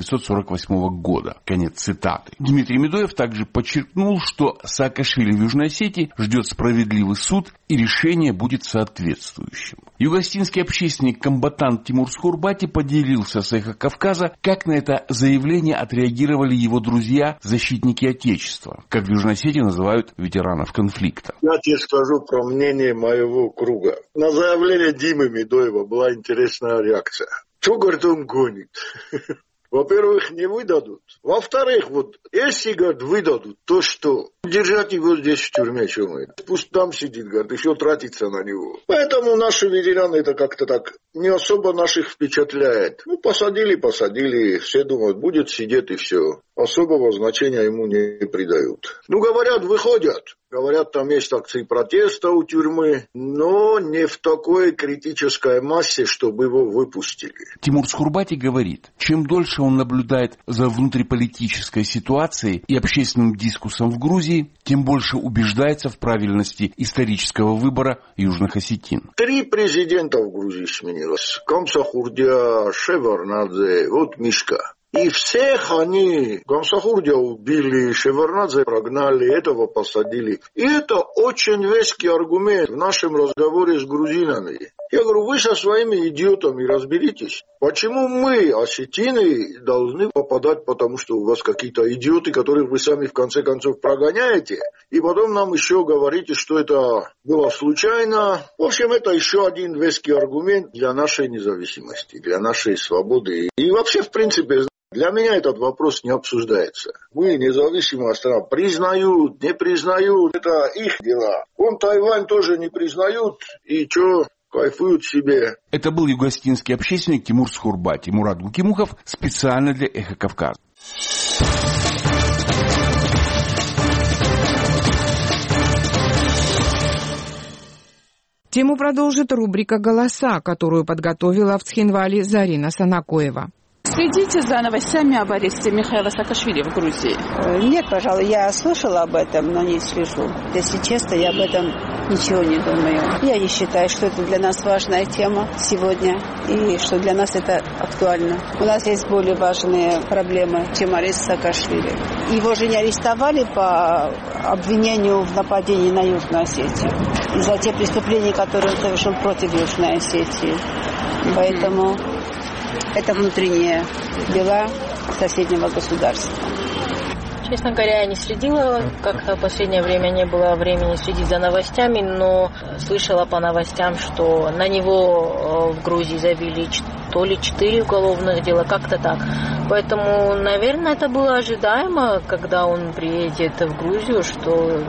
1948 года». Конец цитаты. Дмитрий Медоев также подчеркнул, что Саакашвили в Южной Осетии ждет справедливый суд и решение будет соответствующим. Юго-осетинский общественник-комбатант Тимур Скурбати поделился с «Эхо Кавказа», как на это заявление отреагировали его друзья, защитники Отечества, как в Южной Осетии называют ветеранов конфликта. Я тебе скажу про мнение моего круга. На заявление Димы Медоева была интересная реакция. Что, говорит, он гонит? Во-первых, не выдадут. Во-вторых, если, говорит, выдадут, то что? Держать его здесь в тюрьме, что мы? Пусть там сидит, говорит, еще тратится на него. Поэтому наши ветераны это как-то так не особо наших впечатляет. Посадили, все думают, будет сидеть и все. Особого значения ему не придают. Говорят, выходят. Говорят, там есть акции протеста у тюрьмы, но не в такой критической массе, чтобы его выпустили. Тимур Скурбати говорит, чем дольше он наблюдает за внутриполитической ситуацией и общественным дискурсом в Грузии, тем больше убеждается в правильности исторического выбора южных осетин. 3 президента в Грузии сменилось. Камсахурдия, Шеварднадзе, Мишка. И всех они, Гамсахурдия убили, Шеварднадзе прогнали, этого посадили. И это очень веский аргумент в нашем разговоре с грузинами. Я говорю, вы со своими идиотами разберитесь. Почему мы, осетины, должны попадать, потому что у вас какие-то идиоты, которых вы сами в конце концов прогоняете, и потом нам еще говорите, что это было случайно. В общем, это еще один веский аргумент для нашей независимости, для нашей свободы. И вообще, в принципе, для меня этот вопрос не обсуждается. Мы независимая страна. Признают, не признают, это их дела. Тайвань тоже не признают, и что, кайфуют себе. Это был юго-осетинский общественник Тимур Скурбати. Мурат Гукимухов специально для «Эхо Кавказа». Тему продолжит рубрика «Голоса», которую подготовила в Цхинвале Зарина Санакоева. Следите за новостями об аресте Михаила Саакашвили в Грузии? Нет, пожалуй, я слышала об этом, но не слежу. Если честно, я об этом ничего не думаю. Я не считаю, что это для нас важная тема сегодня и что для нас это актуально. У нас есть более важные проблемы, чем арест Саакашвили. Его же не арестовали по обвинению в нападении на Южную Осетию и за те преступления, которые он совершил против Южной Осетии. Поэтому это внутренние дела соседнего государства. Честно говоря, я не следила, как-то в последнее время не было времени следить за новостями, но слышала по новостям, что на него в Грузии завели то ли 4 уголовных дела, как-то так. Поэтому, наверное, это было ожидаемо, когда он приедет в Грузию, что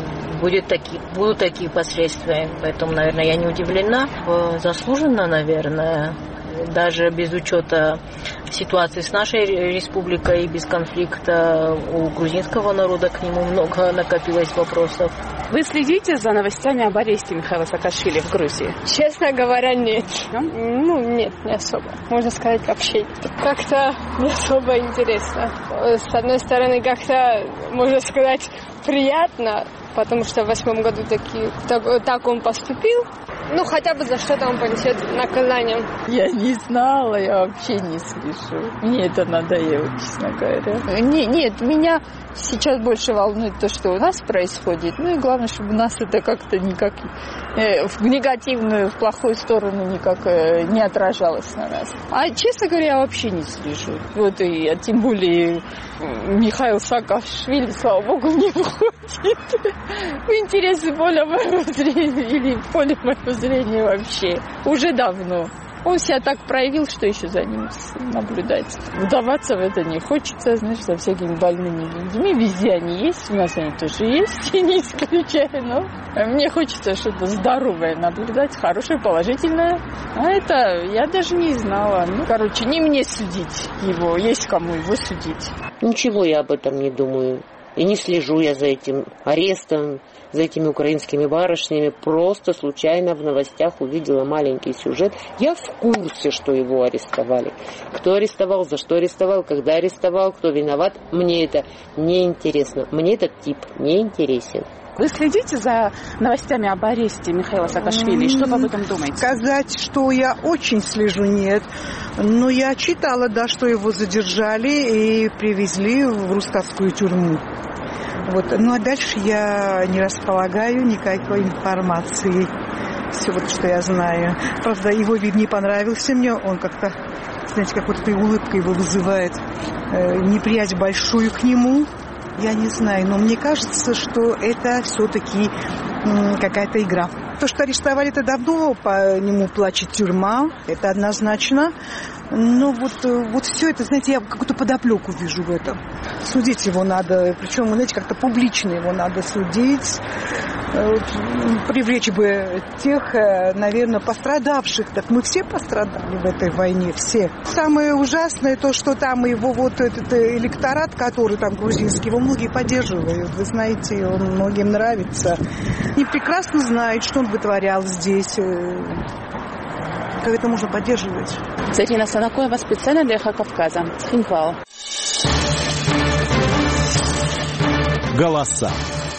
будут такие последствия. Поэтому, наверное, я не удивлена. Заслуженно, наверное. даже без учета ситуации с нашей республикой, без конфликта у грузинского народа к нему много накопилось вопросов. Вы следите за новостями об аресте Михаила Саакашвили в Грузии? Честно говоря, нет. Нет, не особо. Можно сказать, вообще нет. Как-то не особо интересно. С одной стороны, как-то, можно сказать, приятно, потому что в 2008 году так он поступил. Хотя бы за что-то он понесет наказание. Я не знала, я вообще не слышу. Мне это надоело, честно говоря. Нет, меня сейчас больше волнует то, что у нас происходит. И главное, чтобы у нас это как-то никак в негативную, в плохую сторону никак не отражалось на нас. А, честно говоря, я вообще не слежу. И тем более Михаил Саакашвили, слава богу, не входит в интересы поля моего зрения или в поле моего зрения вообще. Уже давно. Он себя так проявил, что еще за ним наблюдать. Вдаваться в это не хочется, за всякими больными людьми. Везде они есть, у нас они тоже есть, и не исключаю. Но мне хочется что-то здоровое наблюдать, хорошее, положительное. А это я даже не знала. Не мне судить его, есть кому его судить. Ничего я об этом не думаю. И не слежу я за этим арестом, за этими украинскими барышнями. Просто случайно в новостях увидела маленький сюжет. Я в курсе, что его арестовали. Кто арестовал, за что арестовал, когда арестовал, кто виноват. Мне это не интересно. Мне этот тип не интересен. Вы следите за новостями об аресте Михаила Саакашвили? Что вы об этом думаете? Сказать, что я очень слежу, нет. Но я читала, что его задержали и привезли в Руставскую тюрьму. А дальше я не располагаю никакой информации. Все что я знаю. Правда, его вид не понравился мне. Он как-то, какой-то улыбка его вызывает. Неприязнь большую к нему. Я не знаю, но мне кажется, что это все-таки какая-то игра. То, что арестовали, это давно, по нему плачет тюрьма, это однозначно. Но все это, я какую-то подоплеку вижу в этом. Судить его надо, причем, как-то публично его надо судить. Привлечь бы тех, наверное, пострадавших. Так мы все пострадали в этой войне, все. Самое ужасное то, что там его этот электорат, который там грузинский, его многие поддерживают. Вы знаете, он многим нравится. И прекрасно знают, что он вытворял здесь. Как это можно поддерживать? Зарина Санакоева, специально для «Эхо Кавказа». Хинвал. Голоса.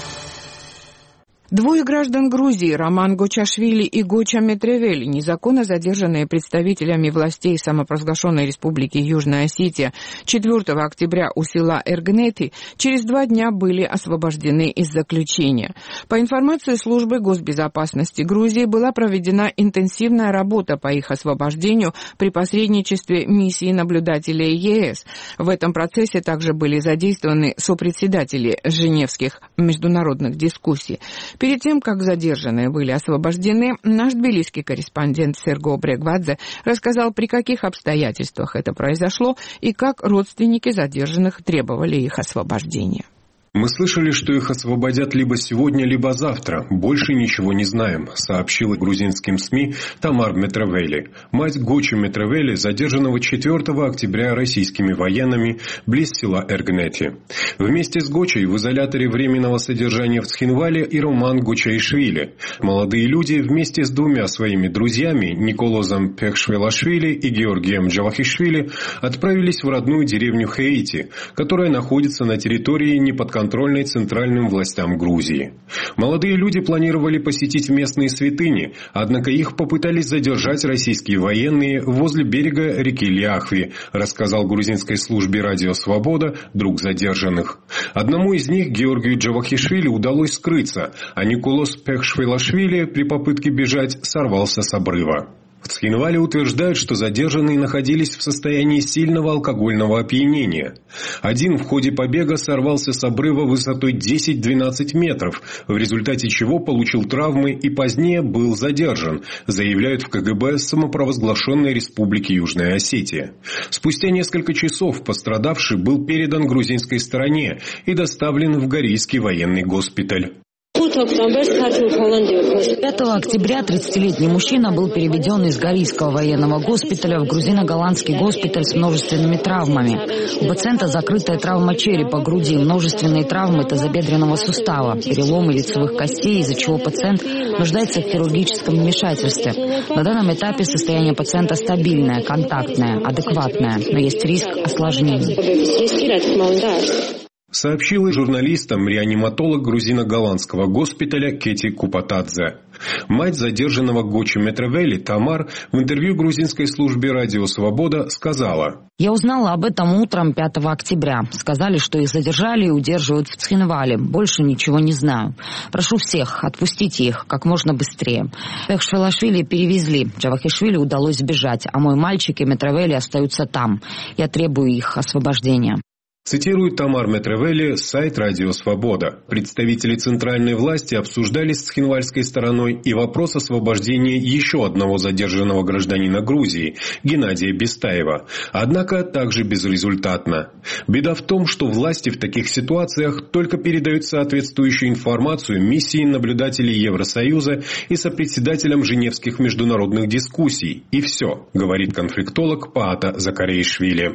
Двое граждан Грузии, Роман Гочашвили и Гоча Метревели, незаконно задержанные представителями властей самопровозглашенной республики Южная Осетия 4 октября у села Эргнети, через 2 дня были освобождены из заключения. По информации службы госбезопасности Грузии была проведена интенсивная работа по их освобождению при посредничестве миссии наблюдателей ЕС. В этом процессе также были задействованы сопредседатели Женевских международных дискуссий. Перед тем, как задержанные были освобождены, наш тбилисский корреспондент Серго Брегвадзе рассказал, при каких обстоятельствах это произошло и как родственники задержанных требовали их освобождения. Мы слышали, что их освободят либо сегодня, либо завтра. Больше ничего не знаем, сообщила грузинским СМИ Тамар Метревели, мать Гочи Метревели, задержанного 4 октября российскими военными близ села Эргнети. Вместе с Гочей в изоляторе временного содержания в Цхинвале и Роман Гочаишвили. Молодые люди вместе с 2 своими друзьями, Николозом Пехшвелашвили и Георгием Джавахишвили, отправились в родную деревню Хеити, которая находится на территории неподконтрольной центральным властям Грузии. Молодые люди планировали посетить местные святыни, однако их попытались задержать российские военные возле берега реки Ляхви, рассказал грузинской службе «Радио Свобода» друг задержанных. Одному из них, Георгию Джавахишвили, удалось скрыться, а Николос Пехшвелашвили при попытке бежать сорвался с обрыва. В Цхинвале утверждают, что задержанные находились в состоянии сильного алкогольного опьянения. Один в ходе побега сорвался с обрыва высотой 10-12 метров, в результате чего получил травмы и позднее был задержан, заявляют в КГБ самопровозглашенной республики Южная Осетия. Спустя несколько часов пострадавший был передан грузинской стороне и доставлен в Горийский военный госпиталь. Тут октября 30-летний мужчина был переведен из Горийского военного госпиталя в грузино-голландский госпиталь с множественными травмами. У пациента закрытая травма черепа, груди, множественные травмы тазобедренного сустава, переломы лицевых костей, из-за чего пациент нуждается в хирургическом вмешательстве. На данном этапе состояние пациента стабильное, контактное, адекватное, но есть риск осложнений. Сообщила журналистам реаниматолог грузино-голландского госпиталя Кети Купатадзе. Мать задержанного Гочи Метревели Тамар в интервью грузинской службе «Радио Свобода» сказала: «Я узнала об этом утром 5 октября. Сказали, что их задержали и удерживают в Цхинвале. Больше ничего не знаю. Прошу всех, отпустите их как можно быстрее. Пехшвилашвили перевезли. Джавахишвили удалось сбежать, а мой мальчик и Метревели остаются там. Я требую их освобождения». Цитирует Тамар Метревели сайт «Радио Свобода». Представители центральной власти обсуждали с цхинвальской стороной и вопрос освобождения еще одного задержанного гражданина Грузии, Геннадия Бестаева. Однако также безрезультатно. Беда в том, что власти в таких ситуациях только передают соответствующую информацию миссии наблюдателей Евросоюза и сопредседателям Женевских международных дискуссий. И все, говорит конфликтолог Паата Закареишвили.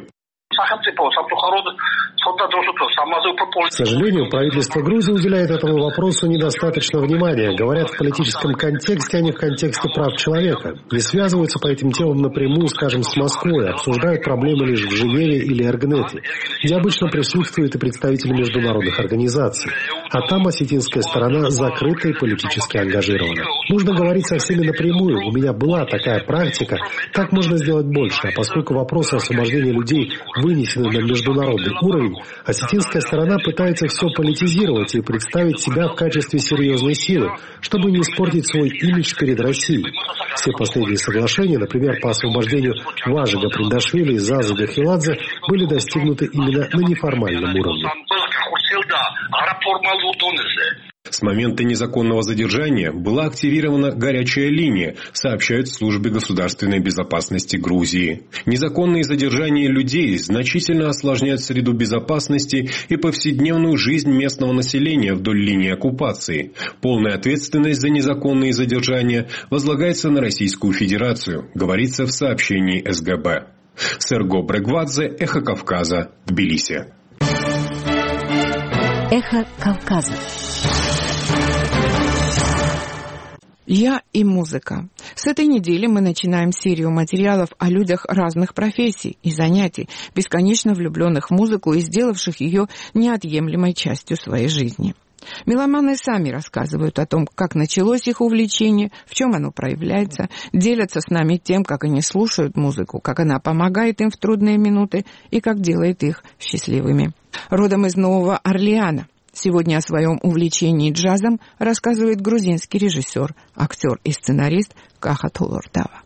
К сожалению, правительство Грузии уделяет этому вопросу недостаточно внимания. Говорят в политическом контексте, а не в контексте прав человека. Не связываются по этим темам напрямую, скажем, с Москвой. Обсуждают проблемы лишь в Женеве или Эргнете, где обычно присутствуют и представители международных организаций. А там осетинская сторона закрыта и политически ангажирована. Нужно говорить со всеми напрямую. У меня была такая практика. Так можно сделать больше. А поскольку вопросы освобождения людей вынесены на международный уровень, осетинская сторона пытается все политизировать и представить себя в качестве серьезной силы, чтобы не испортить свой имидж перед Россией. Все последние соглашения, например, по освобождению Важига Приндашвили и Зазы Гахиладзе, были достигнуты именно на неформальном уровне. С момента незаконного задержания была активирована горячая линия, сообщают в службе государственной безопасности Грузии. Незаконные задержания людей значительно осложняют среду безопасности и повседневную жизнь местного населения вдоль линии оккупации. Полная ответственность за незаконные задержания возлагается на Российскую Федерацию, говорится в сообщении СГБ. Серго Брегвадзе, Эхо Кавказа, Тбилиси. Эхо Кавказа. Я и музыка. С этой недели мы начинаем серию материалов о людях разных профессий и занятий, бесконечно влюбленных в музыку и сделавших ее неотъемлемой частью своей жизни. Меломаны сами рассказывают о том, как началось их увлечение, в чем оно проявляется, делятся с нами тем, как они слушают музыку, как она помогает им в трудные минуты и как делает их счастливыми. Родом из Нового Орлеана. Сегодня о своем увлечении джазом рассказывает грузинский режиссер, актер и сценарист Каха Толордава.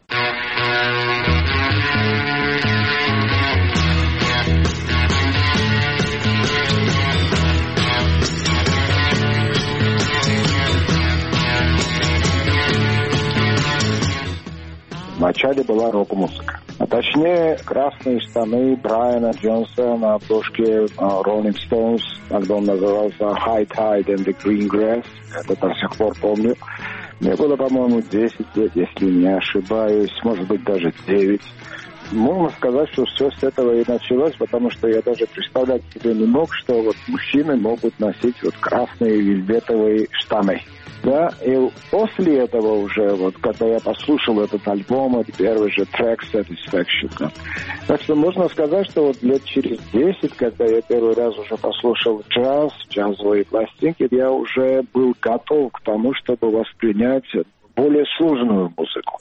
Вначале была рок-музыка. А точнее, красные штаны Брайана Джонса на обложке Rolling Stones, когда он назывался High Tide and the Green Grass. Это до сих пор помню. Мне было, по-моему, 10 лет, если не ошибаюсь, может быть, даже 9. Можно сказать, что все с этого и началось, потому что я даже представлять себе не мог, что вот мужчины могут носить вот красные вельветовые штаны. Да, и после этого уже, вот, когда я послушал этот альбом, это первый же трек Satisfaction. Так что можно сказать, что вот лет через 10, когда я первый раз уже послушал джаз, джазовые пластинки, я уже был готов к тому, чтобы воспринять более сложную музыку.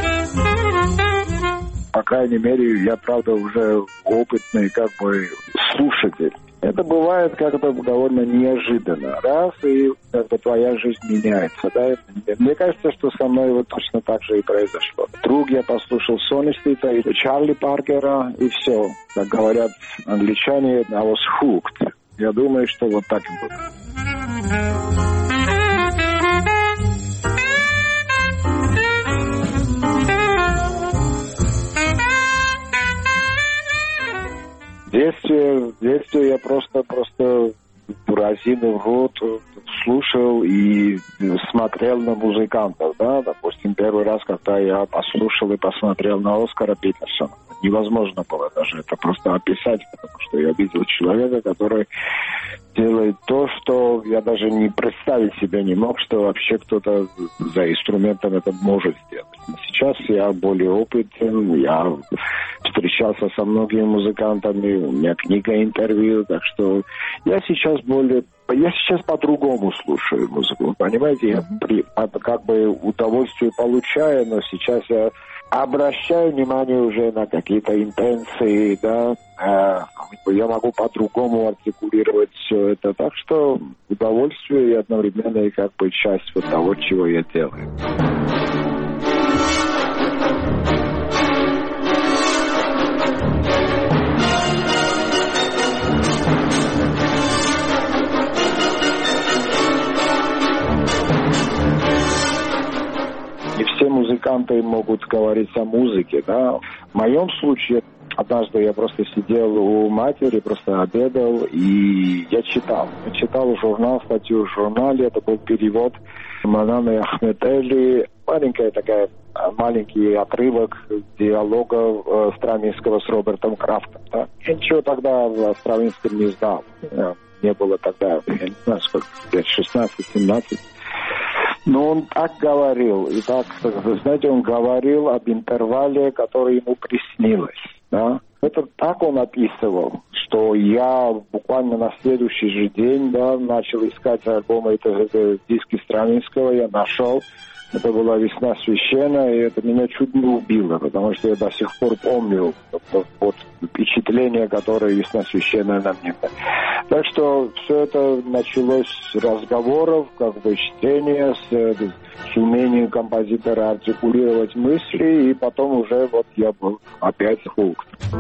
По крайней мере, я, правда, уже опытный, как бы, слушатель. Это бывает как-то довольно неожиданно. Раз, и как-то твоя жизнь меняется. Да? Мне кажется, что со мной вот точно так же и произошло. Вдруг я послушал Сони Стита и Чарли Паркера, и все. Как говорят англичане, I was hooked. Я думаю, что вот так и будет. В детстве я просто разинув рот слушал и смотрел на музыкантов, да, допустим, первый раз, когда я послушал и посмотрел на Оскара Питерсона, невозможно было даже это просто описать, потому что я видел человека, который делает то, что я даже не представить себе не мог, что вообще кто-то за инструментом это может сделать. Сейчас я более опытен, я встречался со многими музыкантами, у меня книга интервью, так что я сейчас по-другому слушаю музыку, понимаете, я как бы удовольствие получаю, но сейчас я обращаю внимание уже на какие-то интенции, да, я могу по-другому артикулировать все это, так что удовольствие и одновременно и как бы часть вот того, чего я делаю. Все музыканты могут говорить о музыке, да. В моем случае, однажды я просто сидел у матери, просто обедал, и я читал. Я читал журнал, статью в журнале, это был перевод Мананы Ахметели, маленький отрывок диалога Стравинского с Робертом Крафтом. Да. Я ничего тогда в Стравинском не знал. Не было тогда, я не знаю, сколько, лет 16-17. Но он так говорил, и так, знаете, он говорил об интервале, который ему приснилось, да. Это так он описывал, что я буквально на следующий же день, да, начал искать альбомы, это диски Стравинского, я нашел. Это была «Весна священная», и это меня чуть не убило, потому что я до сих пор помню вот впечатление, которое «Весна священная» на мне. Так что все это началось с разговоров, как бы чтения, с умением композитора артикулировать мысли, и потом уже вот я был опять hooked.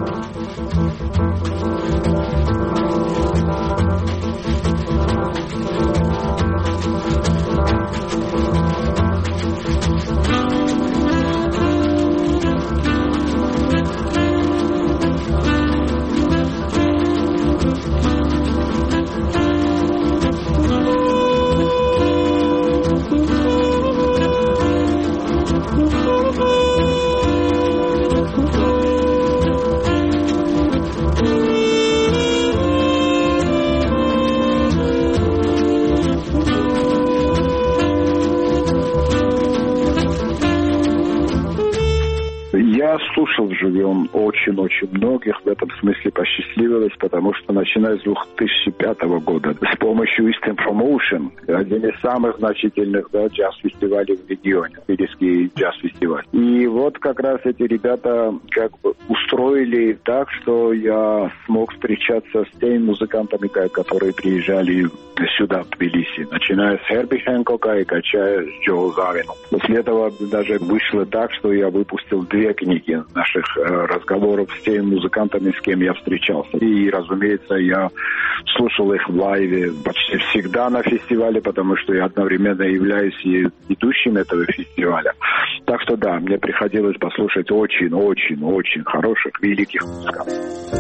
Я слушал живьем очень-очень многих, в этом смысле посчастливилось, потому что начиная с 2005 года с помощью Eastern Promotion, один из самых значительных, да, джаз-фестивалей в регионе, Тбилисский джаз-фестиваль. И вот как раз эти ребята как бы устроили так, что я смог встречаться с теми музыкантами, которые приезжали сюда, в Тбилиси, начиная с Херби Хэнкока и кончая с Джо Завином. После этого даже вышло так, что я выпустил 2 книги наших разговоров с теми музыкантами, с кем я встречался. И, разумеется, я слушал их в лайве почти всегда на фестивале, потому что я одновременно являюсь и ведущим этого фестиваля. Так что да, мне приходилось послушать очень-очень-очень хороших, великих музыкантов.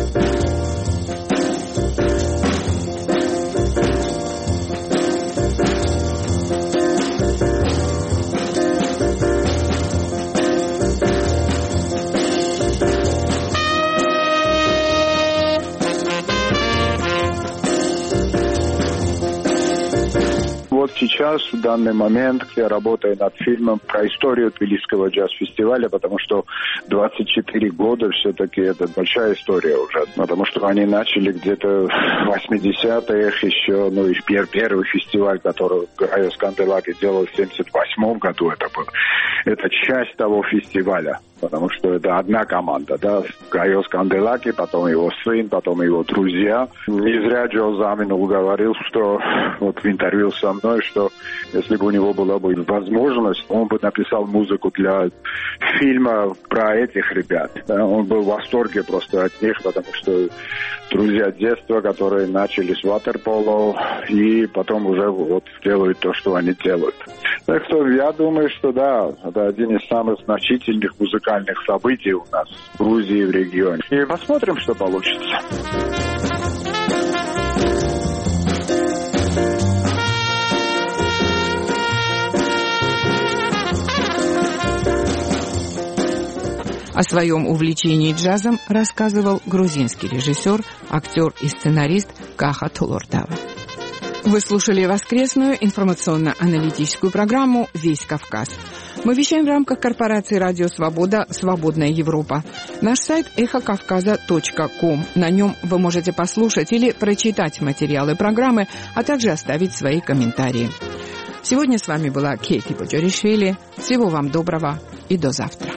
Вот сейчас, в данный момент, я работаю над фильмом про историю Тбилисского джаз-фестиваля, потому что 24 года все-таки это большая история уже. Потому что они начали где-то в 80-х еще, и первый фестиваль, который Гайос Канделаки делал в 78-м году, это был. это часть того фестиваля. Потому что это одна команда, да, Гайос Канделаки, потом его сын, потом его друзья. Не зря Джо Заминул говорил, что вот в интервью со мной, что если бы у него была бы возможность, он бы написал музыку для фильма про этих ребят. Он был в восторге просто от них, потому что друзья детства, которые начали с ватерполо и потом уже вот делают то, что они делают. Так что я думаю, что да, это один из самых значительных музыкальных событий у нас в Грузии, в регионе. И посмотрим, что получится. О своем увлечении джазом рассказывал грузинский режиссер, актер и сценарист Каха Толортава. Вы слушали воскресную информационно-аналитическую программу «Весь Кавказ». Мы вещаем в рамках корпорации «Радио Свобода. Свободная Европа». Наш сайт эхокавказа.ком. На нем вы можете послушать или прочитать материалы программы, а также оставить свои комментарии. Сегодня с вами была Кейти Боджоришвили. Всего вам доброго и до завтра.